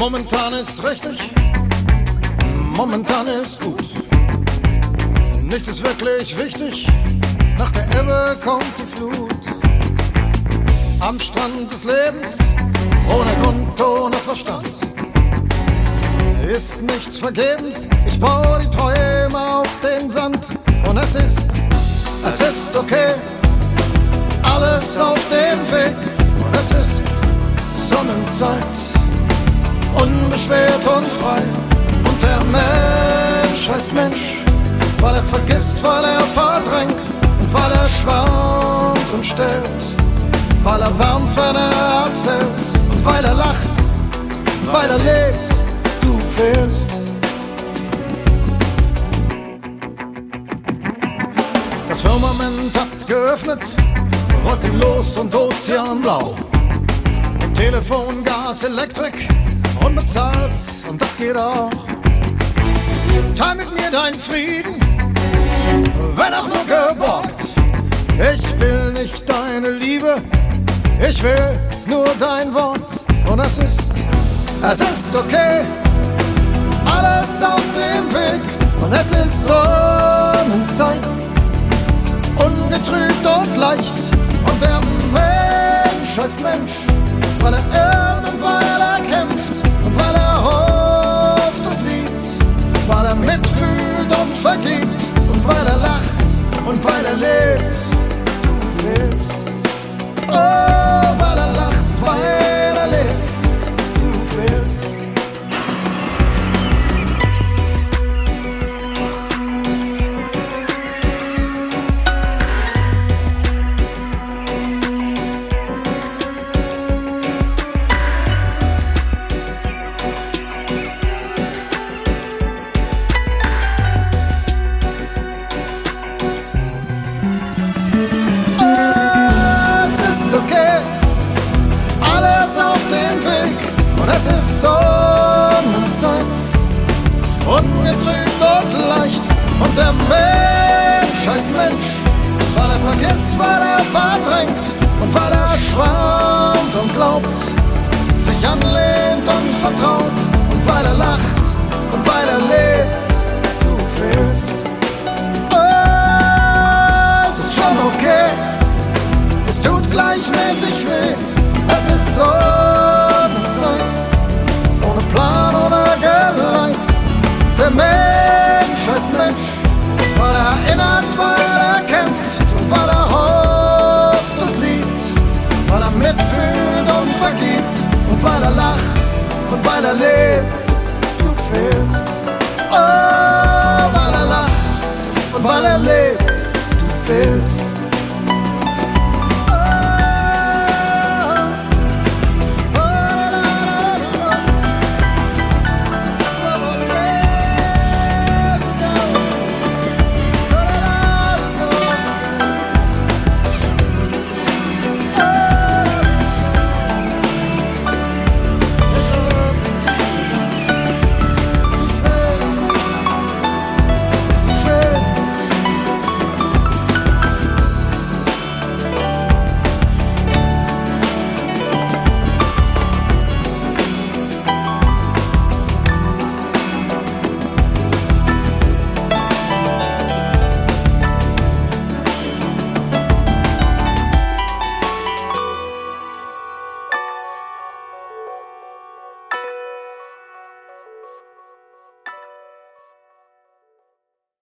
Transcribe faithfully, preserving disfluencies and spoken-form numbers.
Momentan ist richtig, momentan ist gut. Nichts ist wirklich wichtig, nach der Ebbe kommt die Flut. Am Strand des Lebens, ohne Grund, ohne Verstand, ist nichts vergebens. Ich baue die Träume auf den Sand. Und es ist, es ist okay, alles auf dem Weg. Und es ist Sonnenzeit, unbeschwert und frei. Und der Mensch heißt Mensch, weil er vergisst, weil er verdrängt und weil er schwant und stellt, weil er wärmt, wenn er erzählt und weil er lacht, weil er lebt. Du fehlst. Das Firmament hat geöffnet, wolkenlos und ozeanblau. Telefon, Gas, Elektrik, unbezahlt und das geht auch. Teil mit mir deinen Frieden, wenn auch nur geborgt. Ich will nicht deine Liebe, ich will nur dein Wort. Und es ist, es ist okay, alles auf dem Weg. Und es ist Sonnenzeit, ungetrübt und leicht. Und der Mensch heißt Mensch, weil er irrt und weil er kämpft und weil er hofft und liebt, weil er mitfühlt und vergibt und weil er lacht und weil er lebt. Du fehlst. Oh, weil er lacht, weil er lebt. Du fehlst. Es ist Sonnenzeit, ungetrübt und leicht. Und der Mensch heißt Mensch, weil er vergisst, weil er verdrängt und weil er schwant und glaubt, sich anlehnt und vertraut und weil er lacht und weil er lebt. Du fehlst. Oh, es ist schon okay, es tut gleichmäßig weh. Es ist Sonnenzeit, ohne Plan, ohne Geleit. Der Mensch heißt Mensch, weil er erinnert, weil er kämpft und weil er hofft und liebt, weil er mitfühlt und vergibt und weil er lacht und weil er lebt. Du fehlst. Oh, weil er lacht und weil er lebt. Du fehlst.